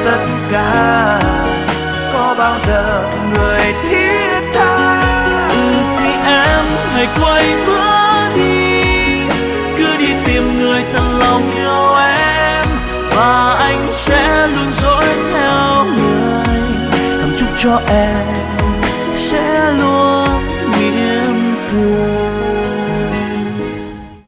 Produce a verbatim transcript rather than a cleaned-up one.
tất cả, có bao giờ người thiết tha. Thì em hãy quay bước đi, cứ đi tìm người thật lòng yêu em, và anh sẽ luôn dõi theo người, thầm chúc cho em